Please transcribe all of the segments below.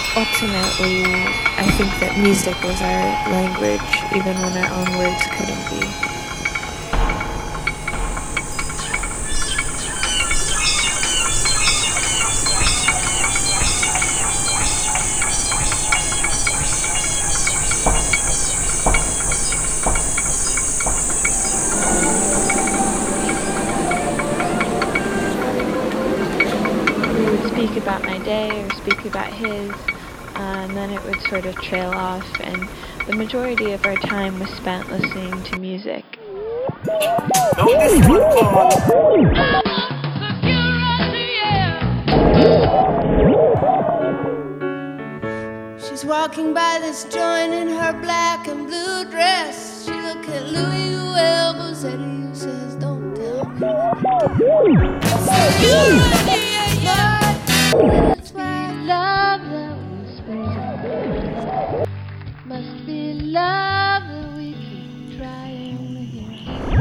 Ultimately, I think that music was our language, even when our own words couldn't be. We would speak about my day or speak about his, and then it would sort of trail off, and the majority of our time was spent listening to music. She's walking by this joint in her black and blue dress. She look at Louis, who elbows Eddie, who says, "Don't tell me." It's why love that whispers must be love that we keep trying to hear.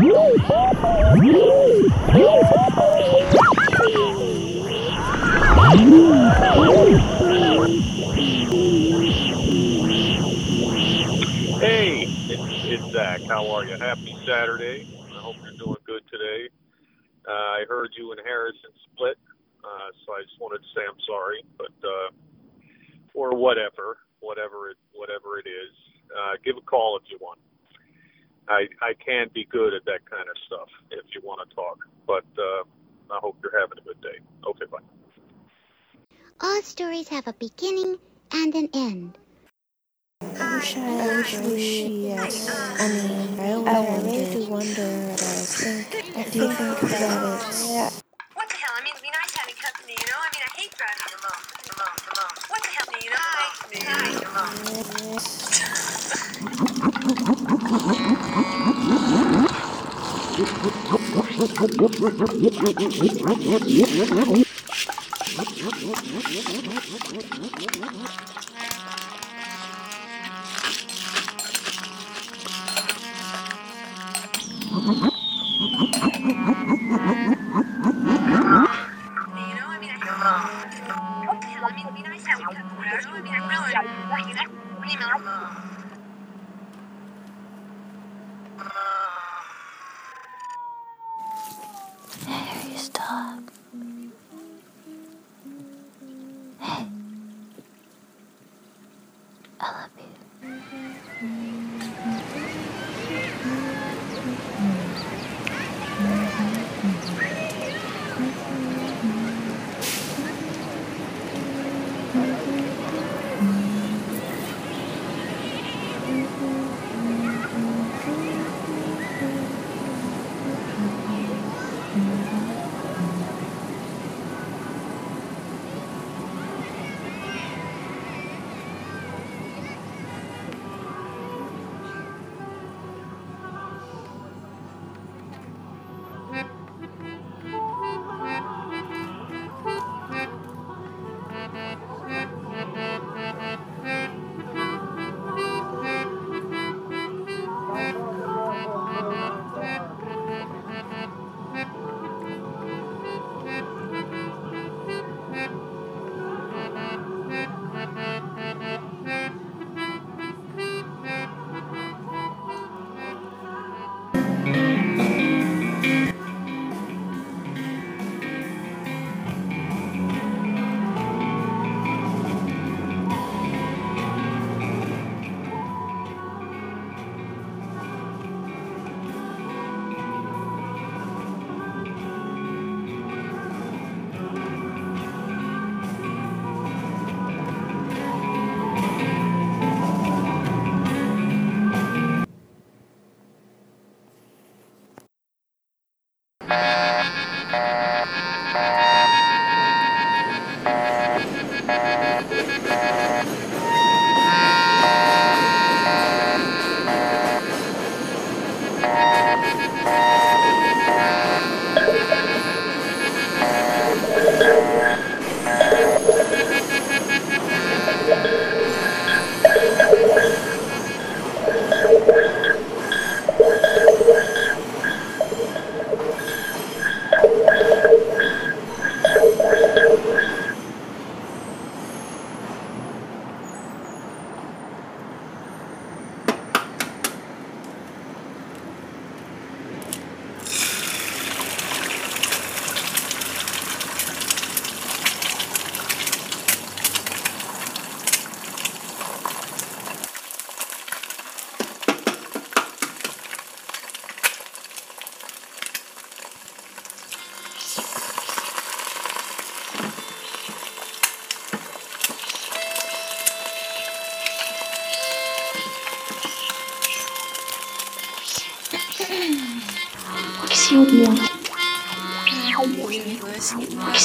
Hey, it's Zach. How are you? Happy Saturday. I hope you're doing good today. I heard you and Harrison split, so I just wanted to say I'm sorry, but or whatever it is, give a call if you want. I can be good at that kind of stuff if you want to talk, but I hope you're having a good day. Okay, bye. All stories have a beginning and an end. I wish yes. I really do wonder, I do think that it's... What the hell? I mean, it'd be nice having company, you know? I mean, I hate driving alone. What the hell, you Harry, stop. Hey. I love you.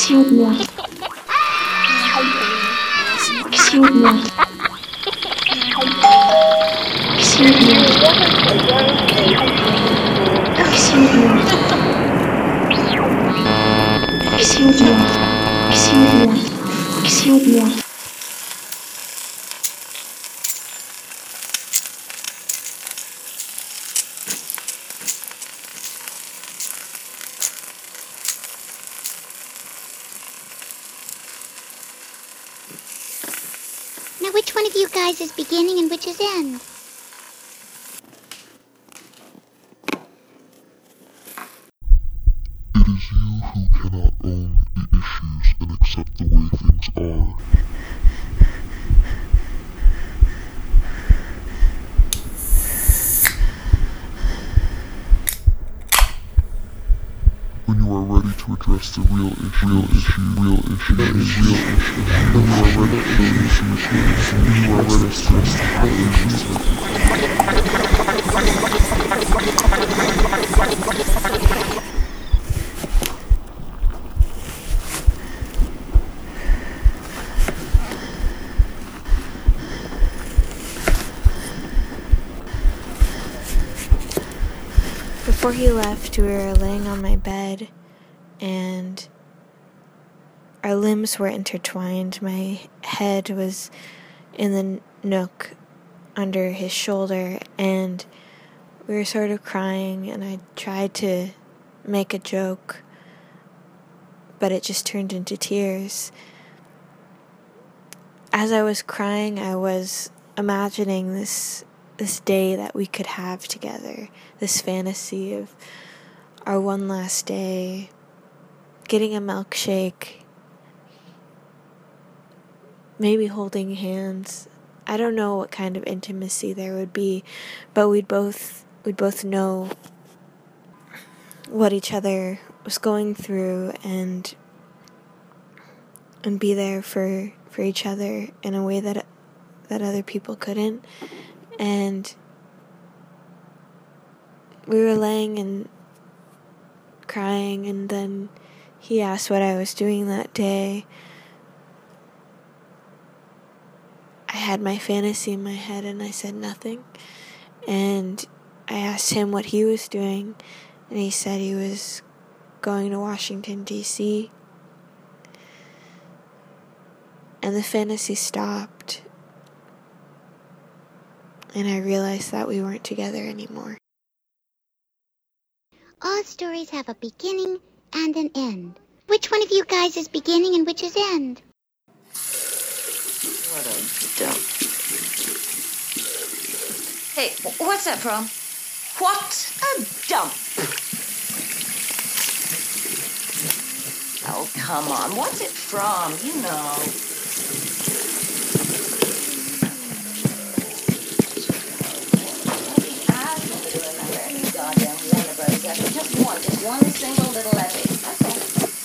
Now, which one of you guys is beginning and which is end? It is you who cannot own the issues and accept the way things are. When you are ready to address the real issue, when you are ready to address the real issues. Before he left, we were laying on my bed, and our limbs were intertwined. My head was in the nook under his shoulder, and we were sort of crying, and I tried to make a joke, but it just turned into tears. As I was crying, I was imagining this day that we could have together, this fantasy of our one last day, getting a milkshake, maybe holding hands. I don't know what kind of intimacy there would be, but we'd both know what each other was going through and be there for each other in a way that other people couldn't. And we were laying and crying, and then he asked what I was doing that day. I had my fantasy in my head, and I said nothing. And I asked him what he was doing, and he said he was going to Washington, D.C. And the fantasy stopped. And I realized that we weren't together anymore. All stories have a beginning and an end. Which one of you guys is beginning and which is end? What a dump. Hey, what's that from? What a dump. Oh, come on. What's it from? You know. Just one single little epic. That's all.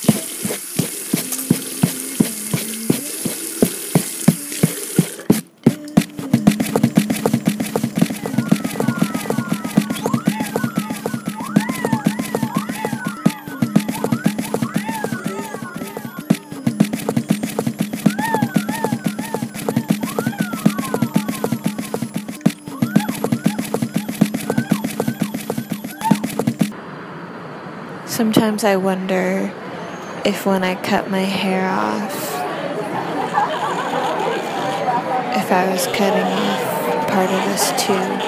Sometimes I wonder if when I cut my hair off, if I was cutting off part of us too.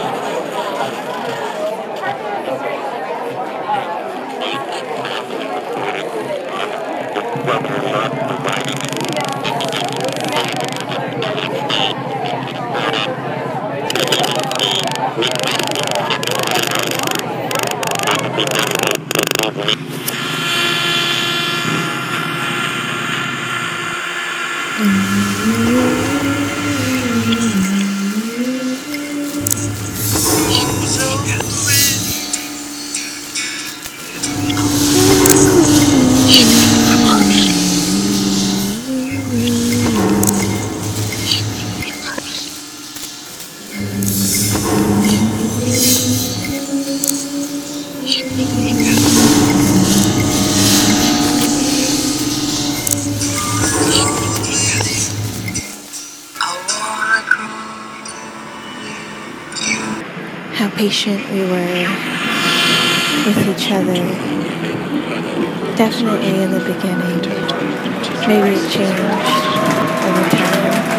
patient we were with each other. Definitely in the beginning. Maybe it changed over time.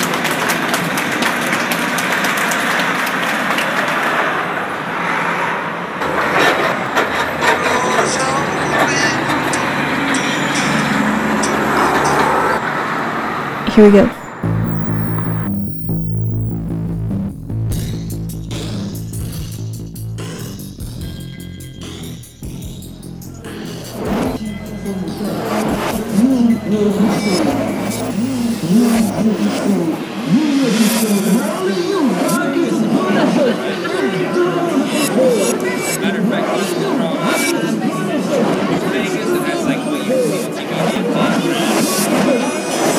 Here we go. Matter of fact, this is from Vegas, and that's like what you see on TV.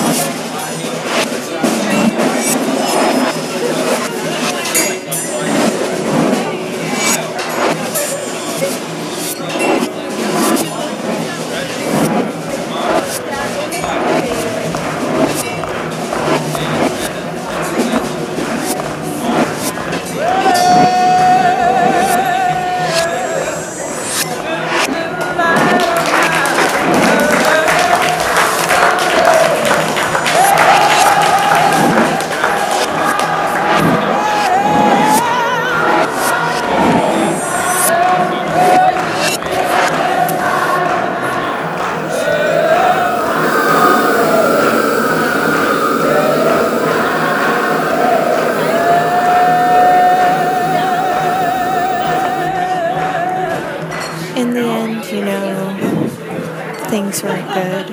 In the end, things weren't good.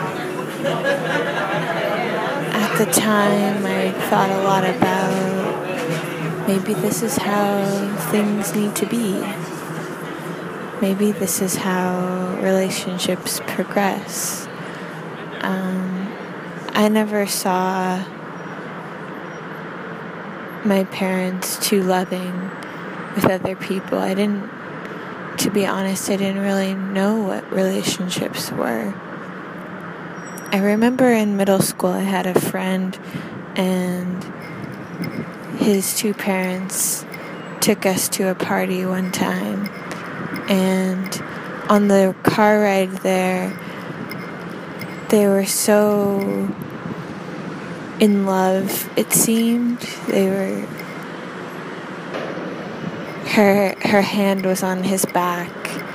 At the time, I thought a lot about maybe this is how things need to be. Maybe this is how relationships progress. I never saw my parents too loving with other people. To be honest, I didn't really know what relationships were. I remember in middle school I had a friend and his two parents took us to a party one time, and on the car ride there, they were so in love, it seemed. Her hand was on his back,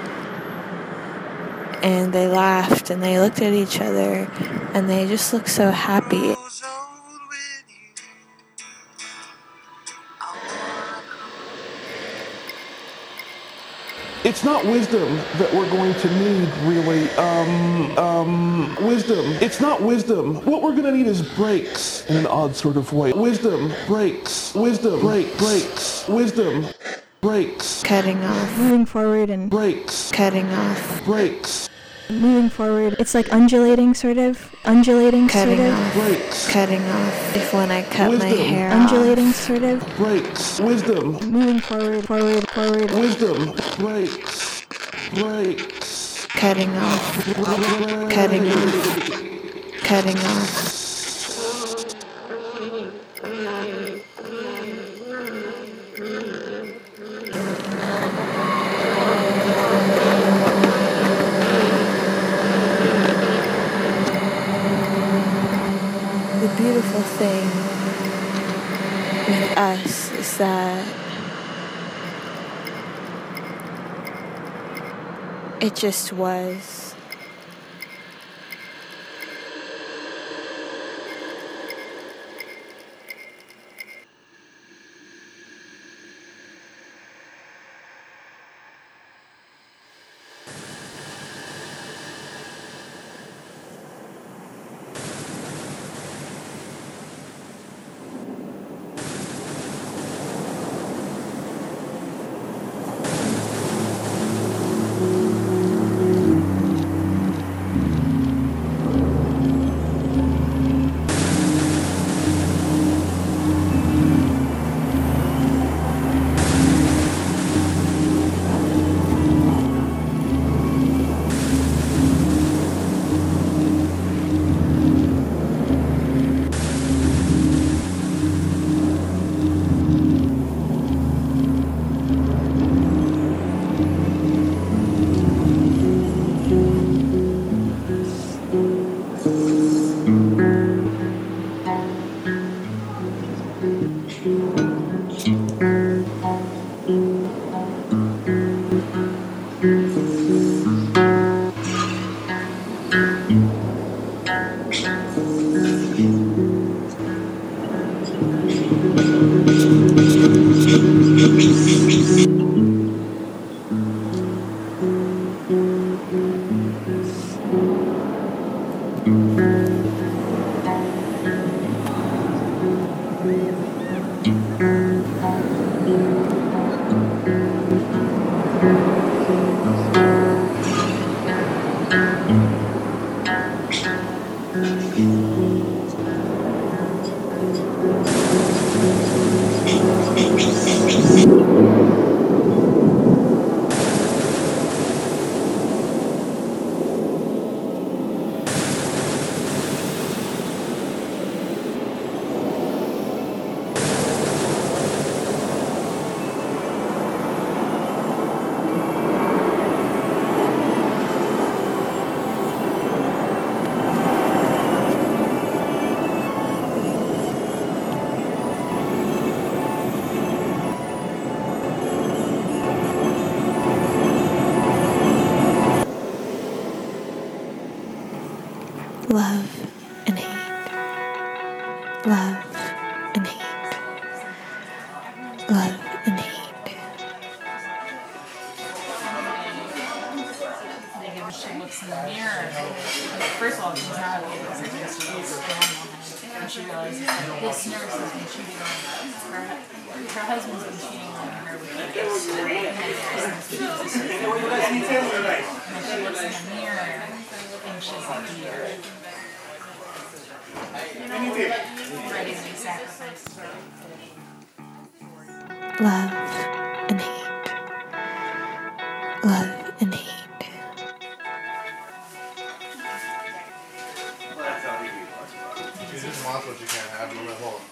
and they laughed and they looked at each other and they just looked so happy. It's not wisdom that we're going to need, really. Wisdom. It's not wisdom. What we're going to need is breaks in an odd sort of way. Wisdom, breaks, wisdom, breaks, wisdom, breaks. Cutting off. Moving forward and breaks. Cutting off. Breaks. Moving forward. It's like undulating, sort of. Undulating, cutting sort of. Off. Breaks. Cutting off. If when I cut wisdom. My hair undulating, off. Sort of. Breaks. Wisdom. Moving forward, forward, forward. Wisdom. Breaks. Breaks. Cutting off. Cutting off. Cutting off. The beautiful thing with us is that it just was. Love and hate. Love and hate. Love and hate. She looks in the mirror. First of all, she's not able to see this. She's and she realizes that this nurse has been cheating on her. Her husband's been cheating on her with this. And she looks in the mirror and she's like, dear. Ready to be sacrificed. Love and hate. Love and hate. You just want what you can't have, no matter what.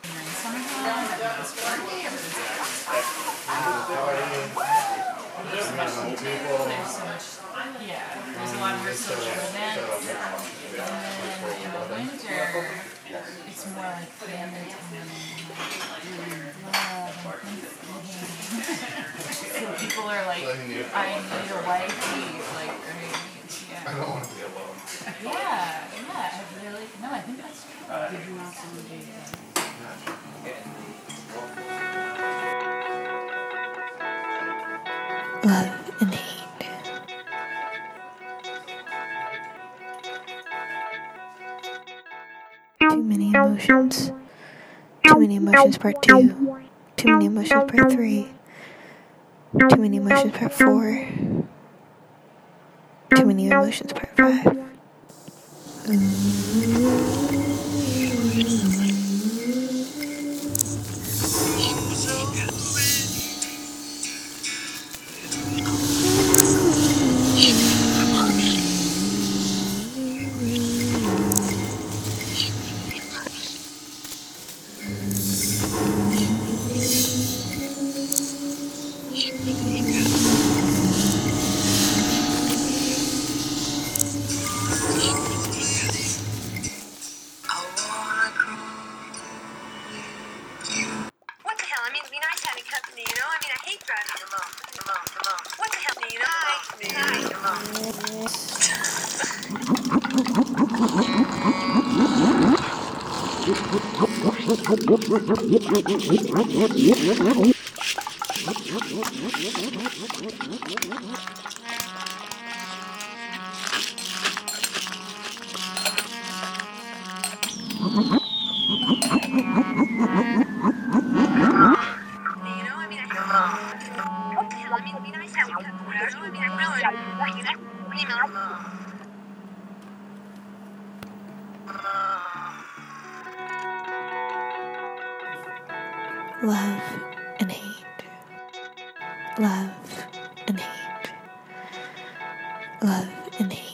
There's so much, there's a lot more social events. And then in the winter, it's more like family time and love and Thanksgiving. So people are like, I need a wifey, like, I don't want to be alone. I think that's true. Did you also do that? Love and hate. Too many emotions. Too many emotions part 2. Too many emotions part 3. Too many emotions part 4. Too many emotions part 5. What the hell? I mean, it'd be nice having company, you know? I mean, I hate driving alone. What the hell, you Love and hate. Love and hate. Love and hate.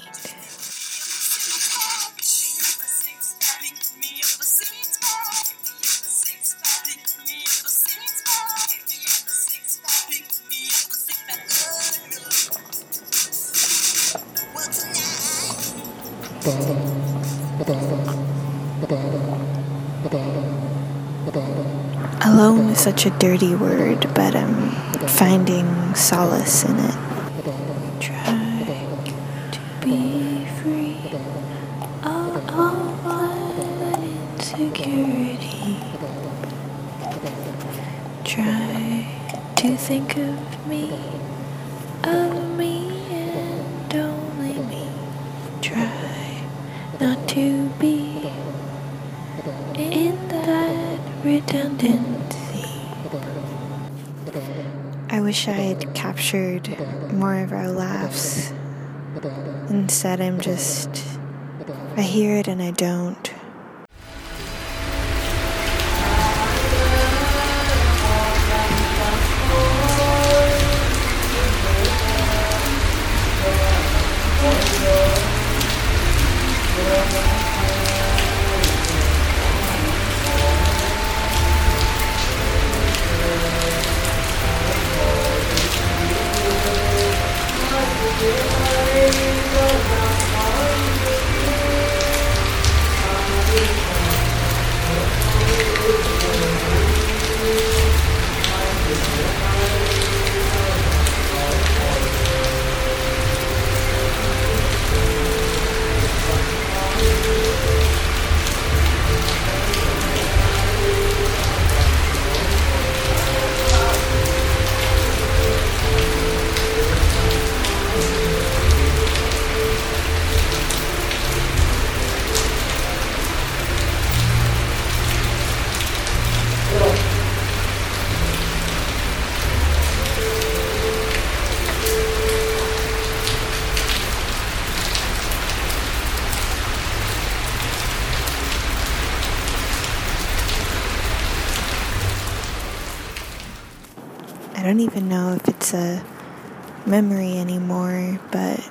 Alone is such a dirty word, but I'm finding solace in it. Try to be free of all my insecurity. Try to think of me, and only me. Try not to be in that redundancy. I wish I had captured more of our laughs. Instead, I I hear it and I don't. I don't even know if it's a memory anymore, but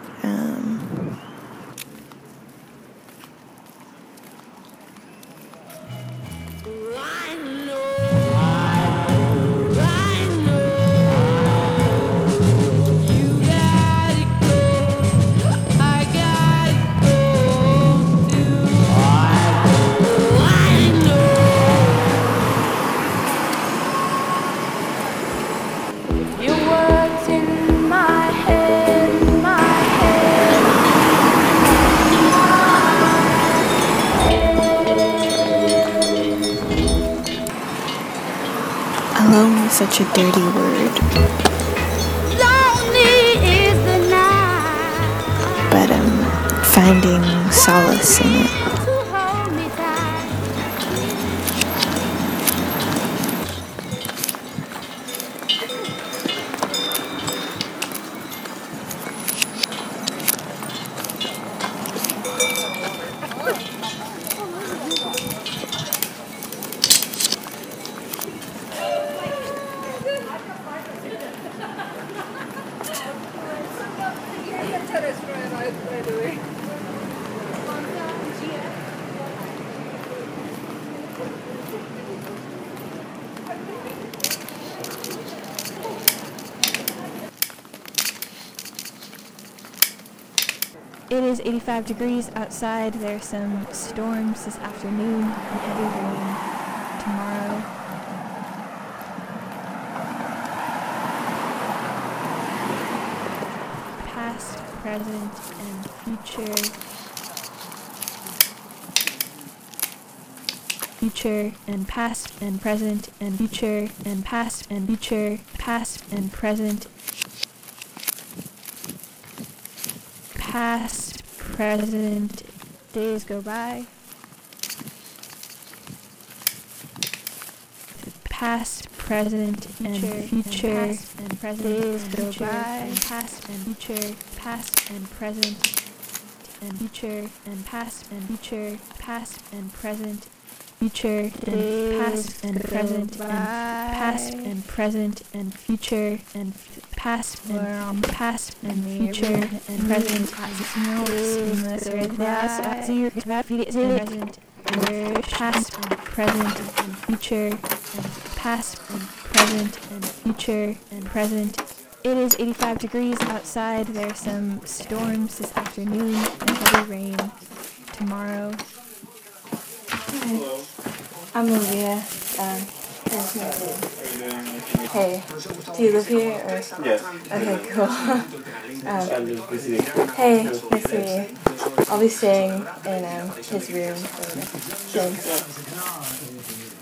alone is such a dirty word. But I'm finding solace in it. It is 85 degrees outside. There's some storms this afternoon and heavy rain tomorrow. Past, present, and future. Future and past and present and future and past and future, past and present. Past, present, days go by. Past, present, and future, and present, days go by. Past and future, past and present, and future, and past and future, past and present, future, and past and present, and past and present, and future, and past and future and present, past and present and future, and past and present and future and present. It is 85 degrees outside. There's some storms this afternoon and heavy rain tomorrow. Hello. I'm Olivia. Hey, do you live here? Or? Yes. Okay, cool. Hey, nice to meet you. I'll be staying in his room. Thanks.